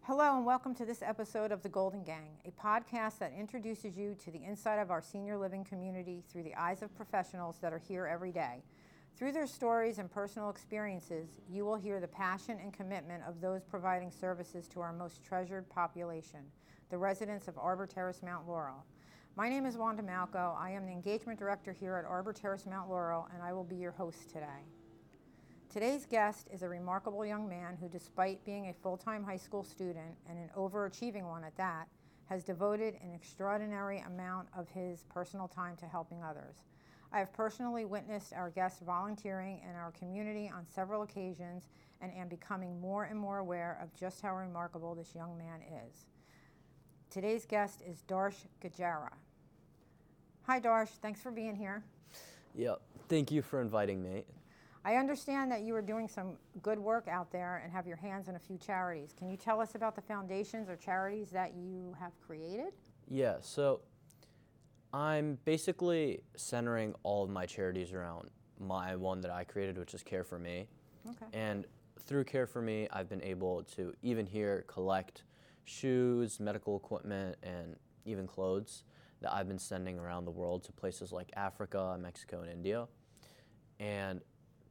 Hello and welcome to this episode of The Golden Gang, a podcast that introduces you to the inside of our senior living community through the eyes of professionals that are here every day. Through their stories and personal experiences, you will hear the passion and commitment of those providing services to our most treasured population, the residents of Arbor Terrace Mount Laurel. My name is Wanda Malco. I am the Engagement Director here at Arbor Terrace Mount Laurel, and I will be your host today. Today's guest is a remarkable young man who, despite being a full-time high school student and an overachieving one at that, has devoted an extraordinary amount of his personal time to helping others. I have personally witnessed our guest volunteering in our community on several occasions and am becoming more and more aware of just how remarkable this young man is. Today's guest is Darsh Gajara. Hi Darsh, thanks for being here. Yeah, thank you for inviting me. I understand that you are doing some good work out there and have your hands in a few charities. Can you tell us about the foundations or charities that you have created? Yeah, so I'm basically centering all of my charities around my one that I created, which is Care for Me. Okay. And through Care for Me, I've been able to even here collect shoes, medical equipment, and even clothes that I've been sending around the world to places like Africa, Mexico, and India. And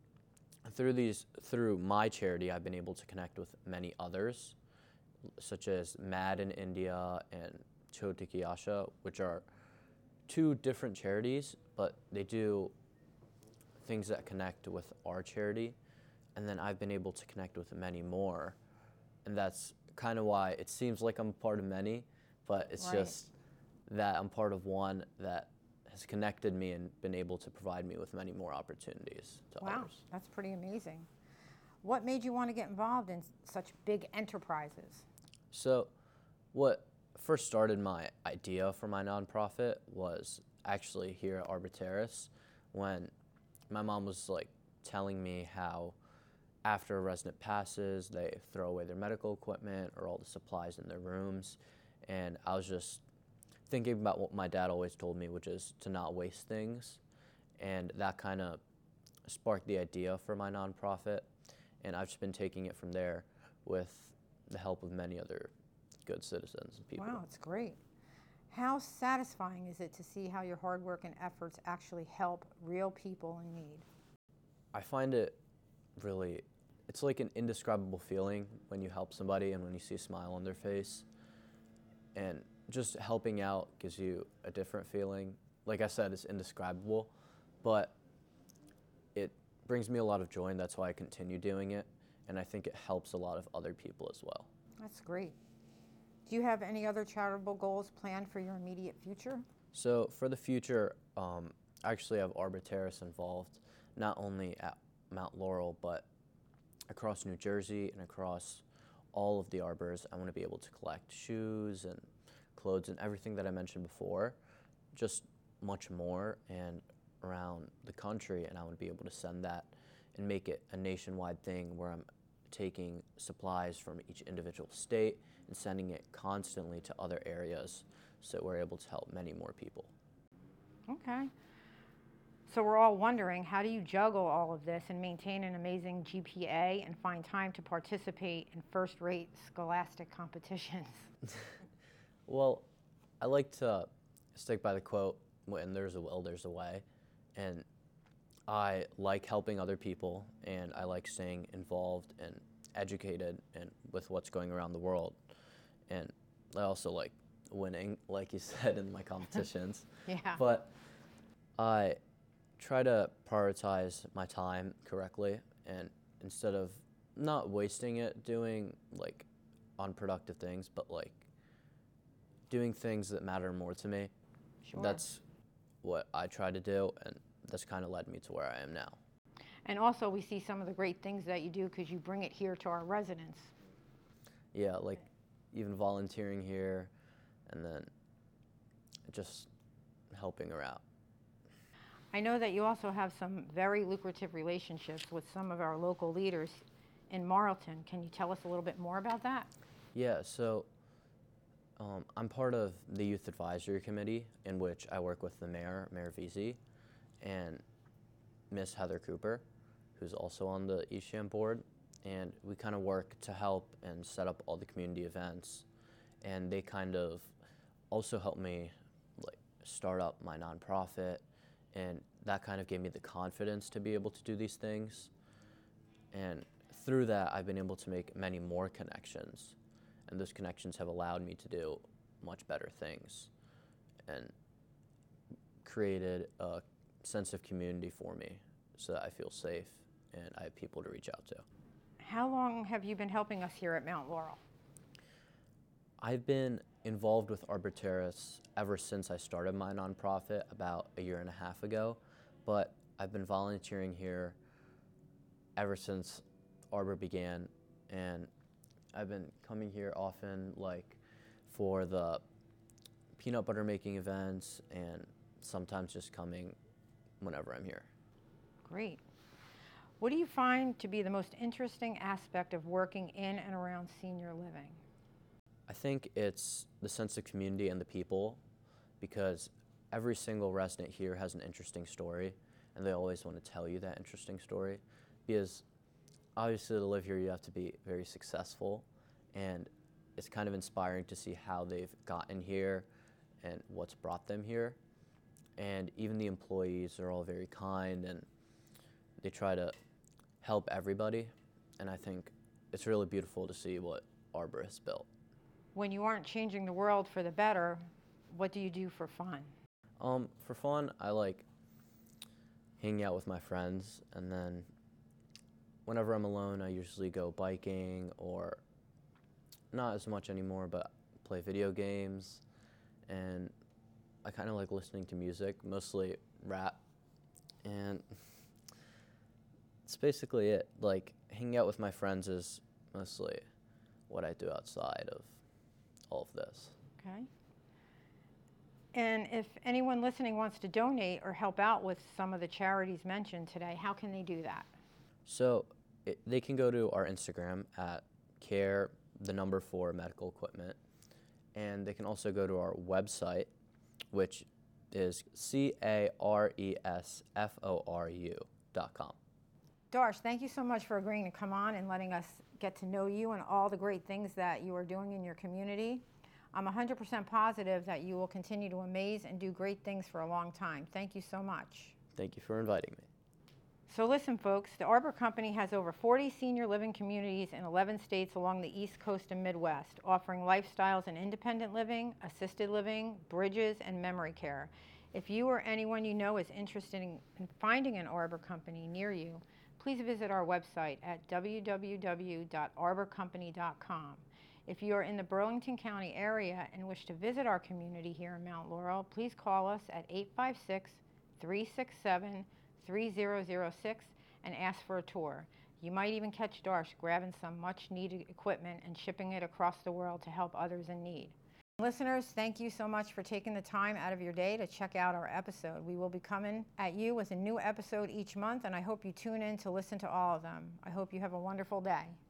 through my charity, I've been able to connect with many others, such as MAD in India and Chotiki Asha, which are two different charities, but they do things that connect with our charity. And then I've been able to connect with many more. And that's kind of why it seems like I'm a part of many, but it's Right. just that I'm part of one that has connected me and been able to provide me with many more opportunities to Wow, others. that's pretty amazing. What made you want to get involved in such big enterprises? So what first started my idea for my nonprofit was actually here at Arbor Terrace when my mom was like telling me how after a resident passes, they throw away their medical equipment or all the supplies in their rooms. And I was just thinking about what my dad always told me, which is to not waste things. And that kind of sparked the idea for my nonprofit. And I've just been taking it from there with the help of many other good citizens and people. Wow, it's great. How satisfying is it to see how your hard work and efforts actually help real people in need? I find it really, it's like an indescribable feeling when you help somebody and when you see a smile on their face. And just helping out gives you a different feeling. Like I said, it's indescribable, but it brings me a lot of joy, and that's why I continue doing it. And I think it helps a lot of other people as well. That's great. Do you have any other charitable goals planned for your immediate future? So for the future, I actually have Arbor Terrace involved, not only at Mount Laurel, but across New Jersey and across all of the arbors. I want to be able to collect shoes and clothes and everything that I mentioned before, just much more, and around the country. And I want to be able to send that and make it a nationwide thing where I'm taking supplies from each individual state and sending it constantly to other areas so we're able to help many more people. Okay. So we're all wondering, how do you juggle all of this and maintain an amazing GPA and find time to participate in first-rate scholastic competitions? Well, I like to stick by the quote, when there's a will, there's a way. And I like helping other people, and I like staying involved and educated and with what's going around the world. And I also like winning, like you said, in my competitions. Yeah. But I try to prioritize my time correctly, and instead of not wasting it doing like unproductive things, but like doing things that matter more to me. Sure. That's what I try to do, and that's kind of led me to where I am now. And also we see some of the great things that you do because you bring it here to our residents. Yeah, like even volunteering here, and then just helping her out. I know that you also have some very lucrative relationships with some of our local leaders in Marlton. Can you tell us a little bit more about that? Yeah, so I'm part of the Youth Advisory Committee, in which I work with the mayor, Mayor Veazey, and Miss Heather Cooper, who's also on the Eastham board. and we kind of work to help and set up all the community events. And they kind of also helped me like start up my nonprofit, and that kind of gave me the confidence to be able to do these things. And through that, I've been able to make many more connections, and those connections have allowed me to do much better things and created a sense of community for me so that I feel safe and I have people to reach out to. How long have you been helping us here at Mount Laurel? I've been involved with Arbor Terrace ever since I started my nonprofit about a year and a half ago, but I've been volunteering here ever since Arbor began, and I've been coming here often, like for the peanut butter making events, and sometimes just coming whenever I'm here. Great. What do you find to be the most interesting aspect of working in and around senior living? I think it's the sense of community and the people, because every single resident here has an interesting story, and they always want to tell you that interesting story. Because obviously to live here you have to be very successful, and it's kind of inspiring to see how they've gotten here and what's brought them here. And even the employees are all very kind, and they try to help everybody, and I think it's really beautiful to see what Arbor has built. When you aren't changing the world for the better, what do you do for fun? For fun, I like hanging out with my friends, and then whenever I'm alone, I usually go biking, or not as much anymore, but play video games, and I kind of like listening to music, mostly rap, and that's basically it. Like, hanging out with my friends is mostly what I do outside of all of this. Okay. And if anyone listening wants to donate or help out with some of the charities mentioned today, how can they do that? So they can go to our Instagram at care4 medical equipment, and they can also go to our website, which is caresforu.com. Darsh, thank you so much for agreeing to come on and letting us get to know you and all the great things that you are doing in your community. I'm 100% positive that you will continue to amaze and do great things for a long time. Thank you so much. Thank you for inviting me. So listen, folks, the Arbor Company has over 40 senior living communities in 11 states along the East Coast and Midwest, offering lifestyles in independent living, assisted living, bridges, and memory care. If you or anyone you know is interested in finding an Arbor Company near you, please visit our website at www.arborcompany.com. If you are in the Burlington County area and wish to visit our community here in Mount Laurel, please call us at 856-367-3006 and ask for a tour. You might even catch Darsh grabbing some much needed equipment and shipping it across the world to help others in need. Listeners, thank you so much for taking the time out of your day to check out our episode. We will be coming at you with a new episode each month, and I hope you tune in to listen to all of them. I hope you have a wonderful day.